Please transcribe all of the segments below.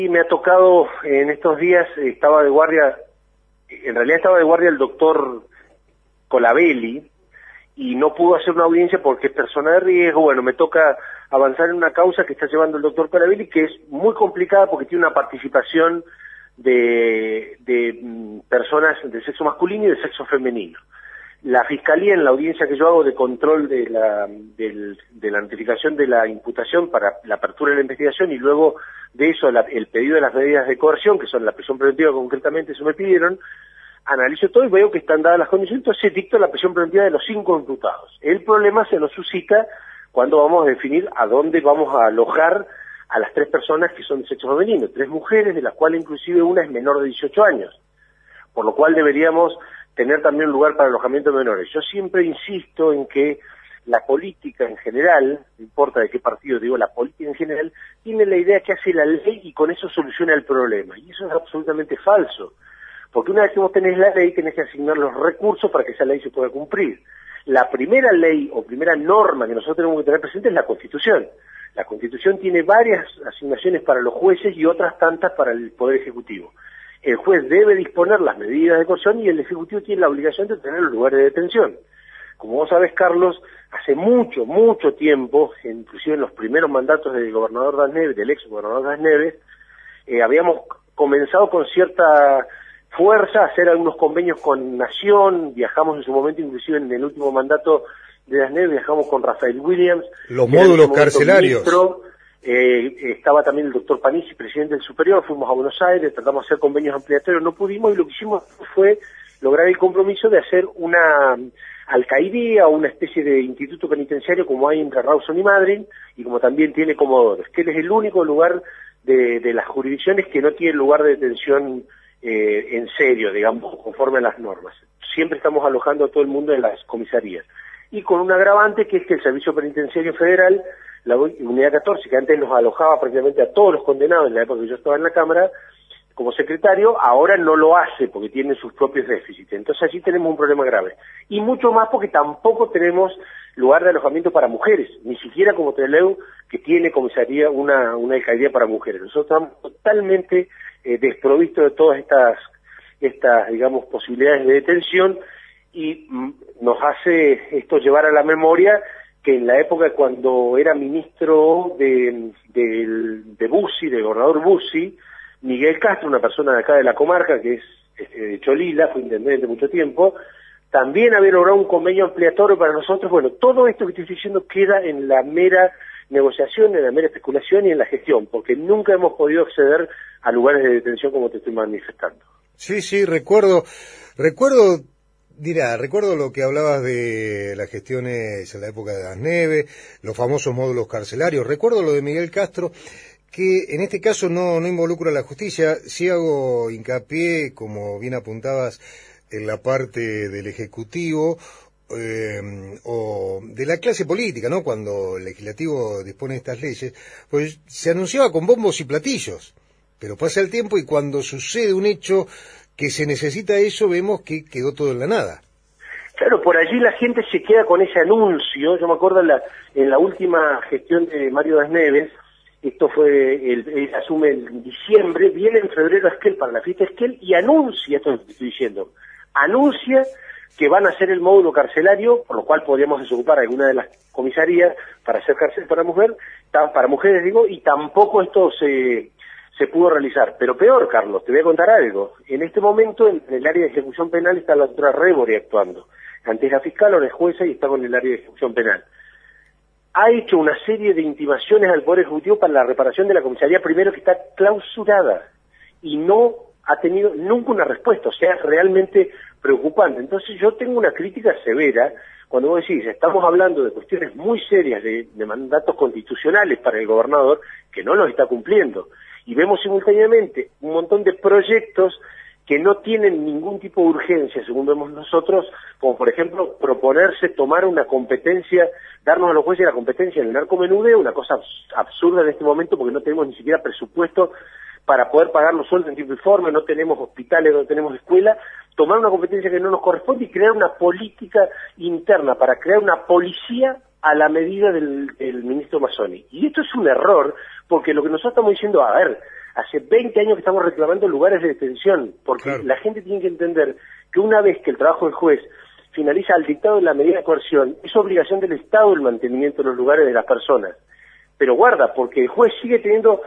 Y me ha tocado en estos días, estaba de guardia, en realidad estaba de guardia el doctor Colabelli, y no pudo hacer una audiencia porque es persona de riesgo. Bueno, me toca avanzar en una causa que está llevando el doctor Colabelli, que es muy complicada porque tiene una participación de personas de sexo masculino y de sexo femenino. La Fiscalía, en la audiencia que yo hago de control de la notificación de la imputación para la apertura de la investigación y luego de eso el pedido de las medidas de coerción, que son la prisión preventiva concretamente, eso me pidieron, analizo todo y veo que están dadas las condiciones, entonces dicto la prisión preventiva de los 5 imputados. El problema se nos suscita cuando vamos a definir a dónde vamos a alojar a las 3 personas que son de sexo femenino, 3 mujeres, de las cuales inclusive una es menor de 18 años, por lo cual deberíamos tener también un lugar para alojamiento de menores. Yo siempre insisto en que la política en general, no importa de qué partido, digo, la política en general, tiene la idea que hace la ley y con eso soluciona el problema, y eso es absolutamente falso. Porque una vez que vos tenés la ley, tenés que asignar los recursos para que esa ley se pueda cumplir. La primera ley o primera norma que nosotros tenemos que tener presente es la Constitución. La Constitución tiene varias asignaciones para los jueces y otras tantas para el Poder Ejecutivo. El juez debe disponer las medidas de coerción y el Ejecutivo tiene la obligación de tener los lugares de detención. Como vos sabés, Carlos, hace mucho tiempo, inclusive en los primeros mandatos del gobernador Das Neves, del ex gobernador Das Neves, habíamos comenzado con cierta fuerza a hacer algunos convenios con Nación, viajamos en su momento, inclusive en el último mandato de Das Neves, viajamos con Rafael Williams. Los módulos carcelarios. Ministro, estaba también el doctor Panici, presidente del Superior, fuimos a Buenos Aires, tratamos de hacer convenios ampliatorios, no pudimos, y lo que hicimos fue lograr el compromiso de hacer una alcaidía o una especie de instituto penitenciario como hay entre Rawson y Madryn, y como también tiene Comodoro, que él es el único lugar de las jurisdicciones que no tiene lugar de detención en serio, digamos, conforme a las normas. Siempre estamos alojando a todo el mundo en las comisarías. Y con un agravante que es que el Servicio Penitenciario Federal, la Unidad 14, que antes nos alojaba prácticamente a todos los condenados en la época que yo estaba en la Cámara, como secretario, ahora no lo hace porque tiene sus propios déficits. Entonces allí tenemos un problema grave. Y mucho más porque tampoco tenemos lugar de alojamiento para mujeres, ni siquiera como Trelew, que tiene comisaría una alcaldía para mujeres. Nosotros estamos totalmente desprovistos de todas estas, digamos, posibilidades de detención, y nos hace esto llevar a la memoria que en la época cuando era ministro de Bussi, del gobernador Bussi, Miguel Castro, una persona de acá de la comarca, que es de Cholila, fue intendente mucho tiempo, también había logrado un convenio ampliatorio para nosotros. Bueno, todo esto que estoy diciendo queda en la mera negociación, en la mera especulación y en la gestión, porque nunca hemos podido acceder a lugares de detención como te estoy manifestando. Sí, recuerdo lo que hablabas de las gestiones en la época de Das Neves, los famosos módulos carcelarios. Recuerdo lo de Miguel Castro, que en este caso no involucra a la justicia. Sí hago hincapié, como bien apuntabas, en la parte del Ejecutivo o de la clase política, ¿no? Cuando el legislativo dispone de estas leyes, pues se anunciaba con bombos y platillos, pero pasa el tiempo y cuando sucede un hecho que se necesita eso, vemos que quedó todo en la nada. Claro, por allí la gente se queda con ese anuncio. Yo me acuerdo en la última gestión de Mario Das Neves, esto fue, él asume en diciembre, viene en febrero a Esquel para la fiesta de Esquel y anuncia, esto es lo que estoy diciendo, anuncia que van a hacer el módulo carcelario, por lo cual podríamos desocupar alguna de las comisarías para hacer cárcel para mujeres digo, y tampoco esto se pudo realizar. Pero peor, Carlos, te voy a contar algo. En este momento, en el área de ejecución penal está la doctora Rebori actuando. Antes era fiscal, ahora es jueza y está con el área de ejecución penal. Ha hecho una serie de intimaciones al Poder Ejecutivo para la reparación de la comisaría primero, que está clausurada, y no ha tenido nunca una respuesta. O sea, es realmente preocupante. Entonces yo tengo una crítica severa cuando vos decís, estamos hablando de cuestiones muy serias de mandatos constitucionales para el gobernador, que no los está cumpliendo. Y vemos simultáneamente un montón de proyectos que no tienen ningún tipo de urgencia, según vemos nosotros, como por ejemplo proponerse tomar una competencia, darnos a los jueces la competencia en el narcomenudeo, una cosa absurda en este momento porque no tenemos ni siquiera presupuesto para poder pagar los sueldos en tiempo y forma, no tenemos hospitales, no tenemos escuela, tomar una competencia que no nos corresponde y crear una política interna para crear una policía a la medida del ministro Mazzoni. Y esto es un error, porque lo que nosotros estamos diciendo, a ver, Hace 20 años que estamos reclamando lugares de detención, porque claro, la gente tiene que entender que una vez que el trabajo del juez finaliza al dictado de la medida de coerción, es obligación del Estado el mantenimiento de los lugares de las personas. Pero guarda, porque el juez sigue teniendo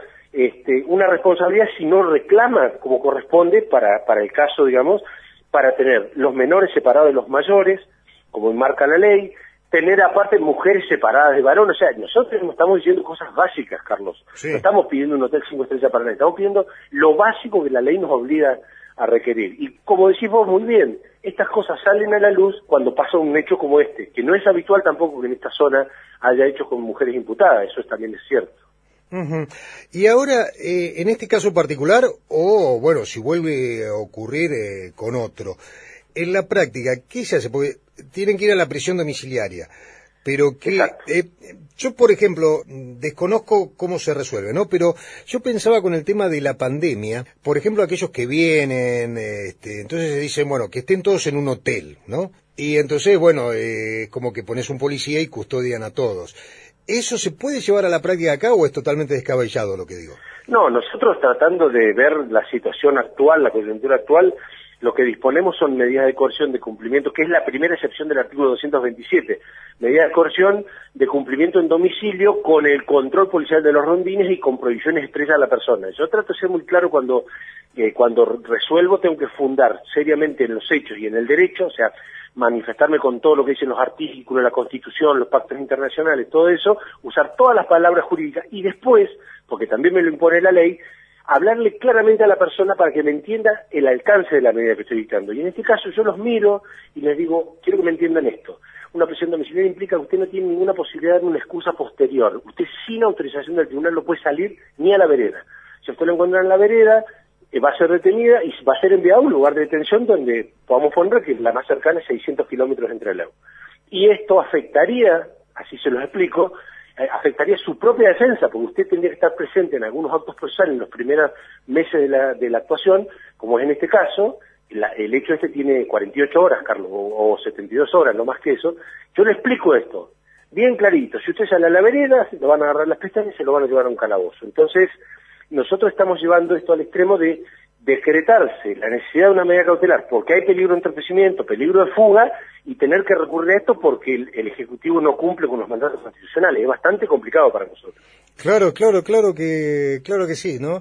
una responsabilidad si no reclama como corresponde para el caso, digamos, para tener los menores separados de los mayores, como enmarca la ley, tener aparte mujeres separadas de varones. O sea, nosotros estamos diciendo cosas básicas, Carlos. sí. No estamos pidiendo un hotel 5 estrellas para nadie, estamos pidiendo lo básico que la ley nos obliga a requerir. Y como decís vos muy bien, estas cosas salen a la luz cuando pasa un hecho como este, que no es habitual tampoco que en esta zona haya hechos con mujeres imputadas, eso también es cierto. Ujú. Y ahora, en este caso particular, o bueno, si vuelve a ocurrir con otro, en la práctica, ¿qué se hace? Porque tienen que ir a la prisión domiciliaria, pero que yo, por ejemplo, desconozco cómo se resuelve, ¿no? Pero yo pensaba con el tema de la pandemia, por ejemplo, aquellos que vienen, entonces se dicen, bueno, que estén todos en un hotel, ¿no? Y entonces, bueno, como que pones un policía y custodian a todos. ¿Eso se puede llevar a la práctica acá o es totalmente descabellado lo que digo? No, nosotros tratando de ver la situación actual, la coyuntura actual, lo que disponemos son medidas de coerción de cumplimiento, que es la primera excepción del artículo 227, medidas de coerción de cumplimiento en domicilio con el control policial de los rondines y con prohibiciones expresas a la persona. Yo trato de ser muy claro cuando resuelvo, tengo que fundar seriamente en los hechos y en el derecho, o sea, manifestarme con todo lo que dicen los artículos, la Constitución, los pactos internacionales, todo eso, usar todas las palabras jurídicas y después, porque también me lo impone la ley, hablarle claramente a la persona para que me entienda el alcance de la medida que estoy dictando. Y en este caso yo los miro y les digo, quiero que me entiendan esto. Una prisión domiciliaria implica que usted no tiene ninguna posibilidad de una excusa posterior. Usted sin autorización del tribunal no puede salir ni a la vereda. Si usted lo encuentra en la vereda, va a ser detenida y va a ser enviada a un lugar de detención donde podamos poner que la más cercana es 600 kilómetros entre Lau. Y esto afectaría, así se los explico, afectaría su propia defensa, porque usted tendría que estar presente en algunos actos procesales en los primeros meses de la actuación, como es en este caso. El hecho tiene 48 horas, Carlos, o 72 horas, no más que eso. Yo le explico esto, bien clarito. Si usted sale a la vereda, se lo van a agarrar las pestañas y se lo van a llevar a un calabozo. Entonces, nosotros estamos llevando esto al extremo de decretarse la necesidad de una medida cautelar, porque hay peligro de entorpecimiento, peligro de fuga, y tener que recurrir a esto porque el Ejecutivo no cumple con los mandatos constitucionales. Es bastante complicado para nosotros. Claro que sí, ¿no?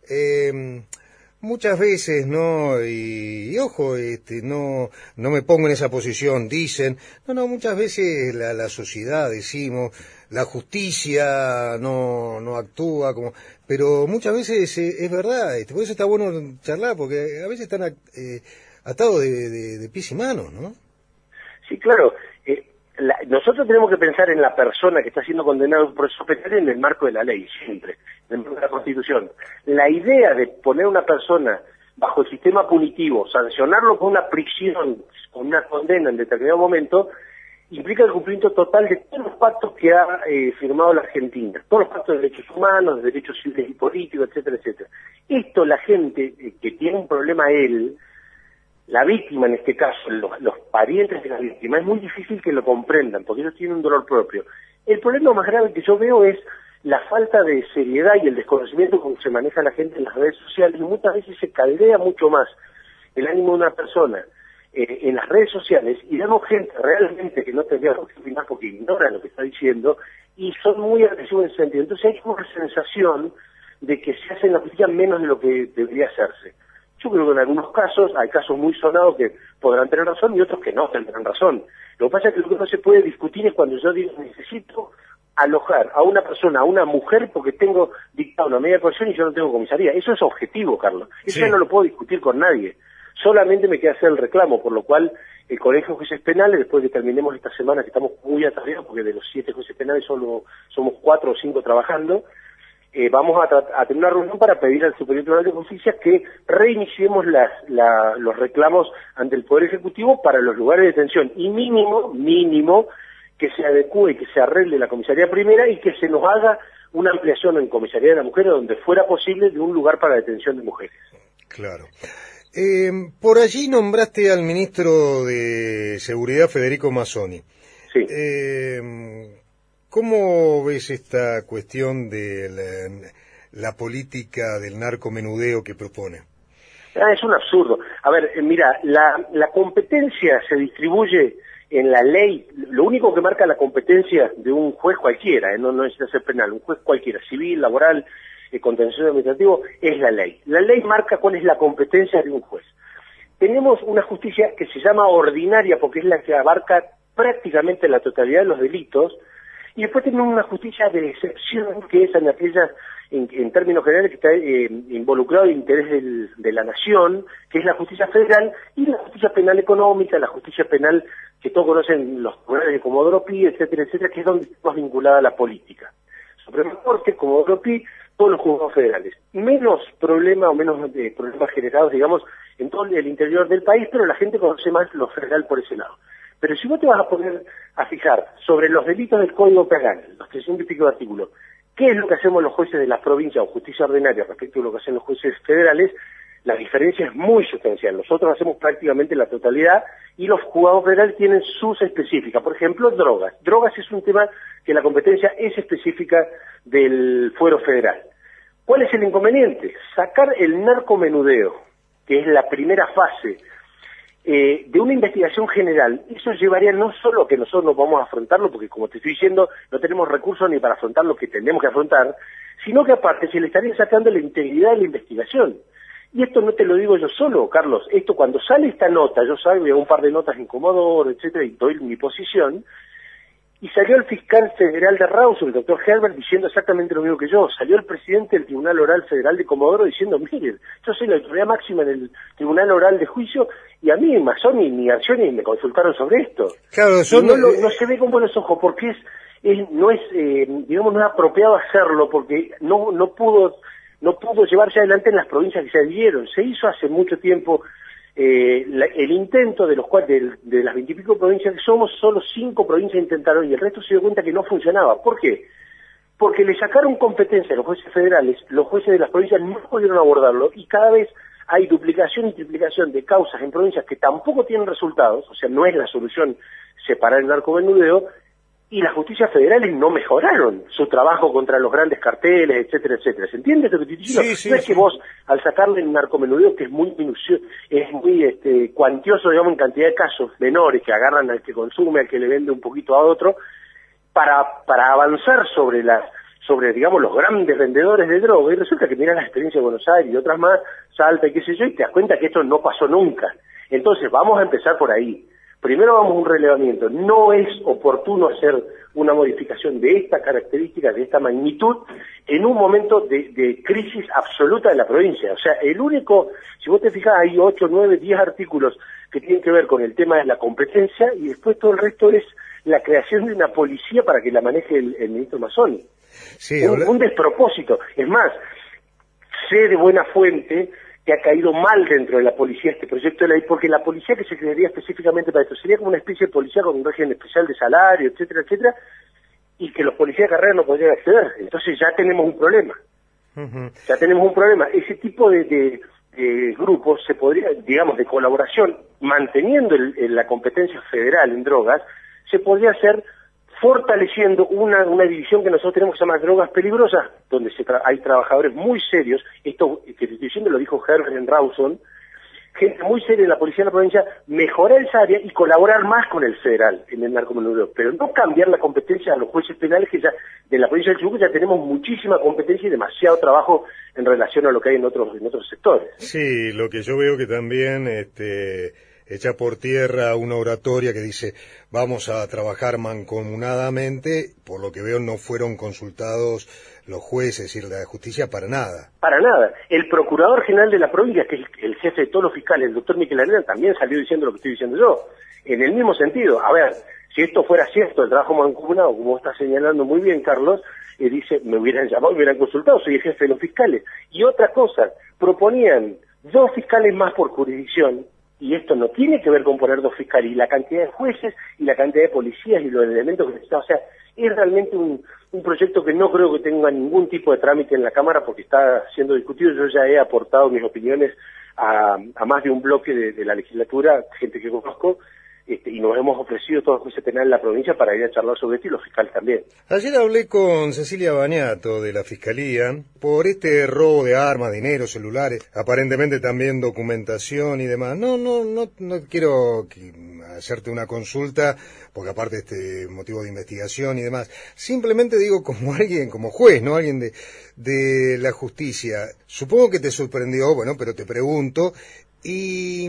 Muchas veces, ¿no? Y ojo, no me pongo en esa posición, dicen, muchas veces la sociedad, decimos, la justicia no actúa como, pero muchas veces es verdad, por eso está bueno charlar, porque a veces están atados de pies y manos, ¿no? Sí, claro. Nosotros tenemos que pensar en la persona que está siendo condenada a un proceso penal en el marco de la ley, siempre, en el marco de la Constitución. La idea de poner a una persona bajo el sistema punitivo, sancionarlo con una prisión, con una condena en determinado momento, implica el cumplimiento total de todos los pactos que ha firmado la Argentina, todos los pactos de derechos humanos, de derechos civiles y políticos, etcétera, etcétera. Esto la gente que tiene un problema la víctima en este caso, los parientes de la víctima, es muy difícil que lo comprendan, porque ellos tienen un dolor propio. El problema más grave que yo veo es la falta de seriedad y el desconocimiento con que se maneja la gente en las redes sociales, y muchas veces se caldea mucho más el ánimo de una persona en las redes sociales, y vemos gente realmente que no tendría que opinar porque ignora lo que está diciendo, y son muy agresivos en ese sentido. Entonces hay una sensación de que se hace en la justicia menos de lo que debería hacerse. Yo creo que en algunos casos, hay casos muy sonados que podrán tener razón y otros que no tendrán razón. Lo que pasa es que lo que no se puede discutir es cuando yo digo necesito alojar a una persona, a una mujer, porque tengo dictado una medida de coerción y yo no tengo comisaría. Eso es objetivo, Carlos. Eso ya no lo puedo discutir con nadie. Solamente me queda hacer el reclamo, por lo cual el Colegio de Jueces Penales, después de que terminemos esta semana, que estamos muy atareados, porque de los 7 jueces penales solo somos 4 o 5 trabajando, vamos a tener una reunión para pedir al Superior Tribunal de Justicia que reiniciemos los reclamos ante el Poder Ejecutivo para los lugares de detención, y mínimo, que se adecue y que se arregle la comisaría primera y que se nos haga una ampliación en comisaría de la mujer donde fuera posible de un lugar para detención de mujeres. Claro. Por allí nombraste al ministro de Seguridad, Federico Mazzoni. Sí. ¿Cómo ves esta cuestión de la política del narcomenudeo que propone? Es un absurdo. A ver, mira, la competencia se distribuye en la ley. Lo único que marca la competencia de un juez cualquiera, no necesita ser penal, un juez cualquiera, civil, laboral, contencioso administrativo, es la ley. La ley marca cuál es la competencia de un juez. Tenemos una justicia que se llama ordinaria porque es la que abarca prácticamente la totalidad de los delitos, y después tenemos una justicia de excepción que es en aquellas, en términos generales, que está involucrado el interés de la nación, que es la justicia federal, y la justicia penal económica, la justicia penal que todos conocen, los tribunales de Comodoro Pi, etcétera, etcétera, que es donde está más vinculada a la política. Suprema Corte, Comodoro Pi, todos los juzgados federales. Menos problema o menos problemas generados, digamos, en todo el interior del país, pero la gente conoce más lo federal por ese lado. Pero si vos te vas a poner a fijar sobre los delitos del Código Penal, los 300 y pico de artículos, ¿qué es lo que hacemos los jueces de las provincias o justicia ordinaria respecto a lo que hacen los jueces federales? La diferencia es muy sustancial. Nosotros hacemos prácticamente la totalidad y los juzgados federales tienen sus específicas. Por ejemplo, drogas. Drogas es un tema que la competencia es específica del fuero federal. ¿Cuál es el inconveniente? Sacar el narcomenudeo, que es la primera fase de una investigación general, eso llevaría no solo a que nosotros no vamos a afrontarlo, porque como te estoy diciendo, no tenemos recursos ni para afrontar lo que tenemos que afrontar, sino que aparte se le estaría sacando la integridad de la investigación. Y esto no te lo digo yo solo, Carlos, esto cuando sale esta nota, yo salgo y hago un par de notas en Comodoro, etcétera, y doy mi posición, y salió el fiscal federal de Rawson, el doctor Herbert, diciendo exactamente lo mismo que yo. Salió el presidente del Tribunal Oral Federal de Comodoro diciendo, miren, yo soy la autoridad máxima en el Tribunal Oral de Juicio y a mí, Mazzoni ni Accioni me consultaron sobre esto. Claro, no se ve con buenos ojos porque no es apropiado hacerlo porque no pudo llevarse adelante en las provincias que se adhirieron. Se hizo hace mucho tiempo. El intento de las 20 y pico provincias que somos, solo 5 provincias intentaron y el resto se dio cuenta que no funcionaba. ¿Por qué? Porque le sacaron competencia a los jueces federales, los jueces de las provincias no pudieron abordarlo y cada vez hay duplicación y triplicación de causas en provincias que tampoco tienen resultados, o sea, no es la solución separar el narcomenudeo, y las justicias federales no mejoraron su trabajo contra los grandes carteles, etcétera, etcétera. ¿Se entiende lo que te estoy diciendo? Sí, no es que vos, al sacarle el narcomenudeo, que es muy minucioso, es muy cuantioso, digamos, en cantidad de casos menores que agarran al que consume, al que le vende un poquito a otro, para avanzar sobre, digamos, los grandes vendedores de droga, y resulta que mirás la experiencia de Buenos Aires y otras más, Salta y qué sé yo, y te das cuenta que esto no pasó nunca. Entonces, vamos a empezar por ahí. Primero vamos a un relevamiento. No es oportuno hacer una modificación de esta característica, de esta magnitud, en un momento de crisis absoluta de la provincia. O sea, el único, si vos te fijas, hay 8, 9, 10 artículos que tienen que ver con el tema de la competencia y después todo el resto es la creación de una policía para que la maneje el ministro Mazzoni. Sí, un despropósito. Es más, sé de buena fuente que ha caído mal dentro de la policía este proyecto de ley, porque la policía que se crearía específicamente para esto sería como una especie de policía con un régimen especial de salario, etcétera, etcétera, y que los policías de carrera no podrían acceder. Entonces ya tenemos un problema. Ya tenemos un problema. Ese tipo de grupos se podría, digamos, de colaboración, manteniendo la competencia federal en drogas, se podría hacer fortaleciendo una división que nosotros tenemos que se llama drogas peligrosas, donde hay trabajadores muy serios, esto que te estoy diciendo lo dijo Herbert en Rawson, gente muy seria en la policía de la provincia, mejorar esa área y colaborar más con el federal en el narcomenudeo, pero no cambiar la competencia a los jueces penales, que ya de la provincia del Chubut ya tenemos muchísima competencia y demasiado trabajo en relación a lo que hay en otros sectores. Sí, lo que yo veo que también echa por tierra una oratoria que dice vamos a trabajar mancomunadamente, por lo que veo no fueron consultados los jueces y la justicia para nada. Para nada. El procurador general de la provincia, que es el jefe de todos los fiscales, el doctor Miquel Arena, también salió diciendo lo que estoy diciendo yo, en el mismo sentido. A ver, si esto fuera cierto, el trabajo mancomunado, como está señalando muy bien Carlos, dice, me hubieran llamado, me hubieran consultado, soy el jefe de los fiscales. Y otra cosa, proponían 2 fiscales más por jurisdicción, y esto no tiene que ver con poner 2 fiscales, y la cantidad de jueces, y la cantidad de policías, y los elementos que necesitamos. O sea, es realmente un proyecto que no creo que tenga ningún tipo de trámite en la Cámara, porque está siendo discutido. Yo ya he aportado mis opiniones a más de un bloque de la legislatura, gente que conozco, y nos hemos ofrecido todos los jueces penales de la provincia para ir a charlar sobre esto y los fiscales también. Ayer hablé con Cecilia Bañato de la Fiscalía por este robo de armas, dinero, celulares, aparentemente también documentación y demás. No quiero hacerte una consulta, porque aparte motivo de investigación y demás. Simplemente digo como alguien, como juez, ¿no? Alguien de la justicia. Supongo que te sorprendió, bueno, pero te pregunto. Y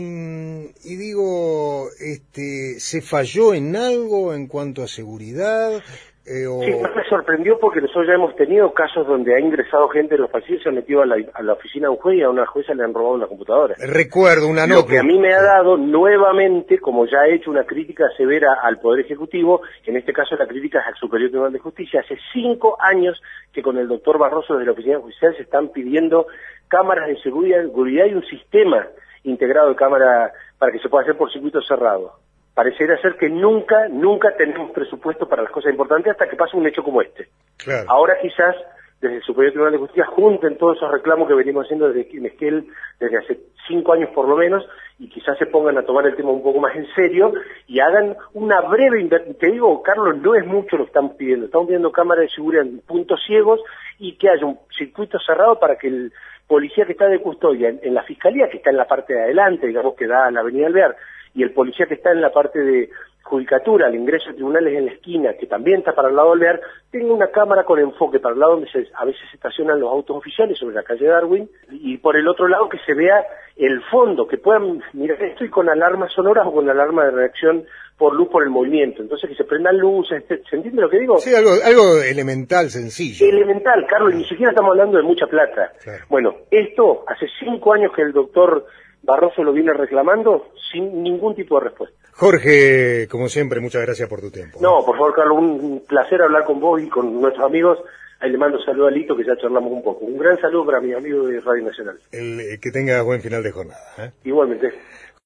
digo, ¿se falló en algo en cuanto a seguridad? Sí, no me sorprendió porque nosotros ya hemos tenido casos donde ha ingresado gente en los pasillos, se ha metido a la oficina de un juez y a una jueza le han robado una computadora. Recuerdo una nota. Lo que a mí me ha dado nuevamente, como ya he hecho una crítica severa al Poder Ejecutivo, en este caso la crítica es al Superior Tribunal de Justicia, hace 5 años que con el doctor Barroso desde la oficina judicial se están pidiendo cámaras de seguridad y un sistema integrado de cámara para que se pueda hacer por circuito cerrado. Parecería ser que nunca tenemos presupuesto para las cosas importantes hasta que pase un hecho como este. Claro. Ahora quizás, desde el Superior Tribunal de Justicia, junten todos esos reclamos que venimos haciendo desde Esquel, desde hace 5 años por lo menos, y quizás se pongan a tomar el tema un poco más en serio, y hagan una breve te digo, Carlos, no es mucho lo que estamos pidiendo cámaras de seguridad en puntos ciegos, y que haya un circuito cerrado para que el policía que está de custodia en la Fiscalía, que está en la parte de adelante, digamos que da a la Avenida Alvear, y el policía que está en la parte de judicatura, el ingreso de tribunales en la esquina, que también está para el lado de Alvear, tenga una cámara con enfoque para el lado donde a veces se estacionan los autos oficiales sobre la calle Darwin, y por el otro lado que se vea el fondo, que puedan mirar esto y con alarmas sonoras o con alarma de reacción por luz por el movimiento, entonces que se prendan luces, ¿se entiende lo que digo? Sí, algo elemental, sencillo. Elemental, Carlos, y ni siquiera estamos hablando de mucha plata. Claro. Bueno, esto hace 5 años que el doctor Barroso lo viene reclamando sin ningún tipo de respuesta. Jorge, como siempre, muchas gracias por tu tiempo. No, por favor, Carlos, un placer hablar con vos y con nuestros amigos. Ahí le mando un saludo a Lito, que ya charlamos un poco. Un gran saludo para mis amigos de Radio Nacional. Que tenga buen final de jornada. Igualmente.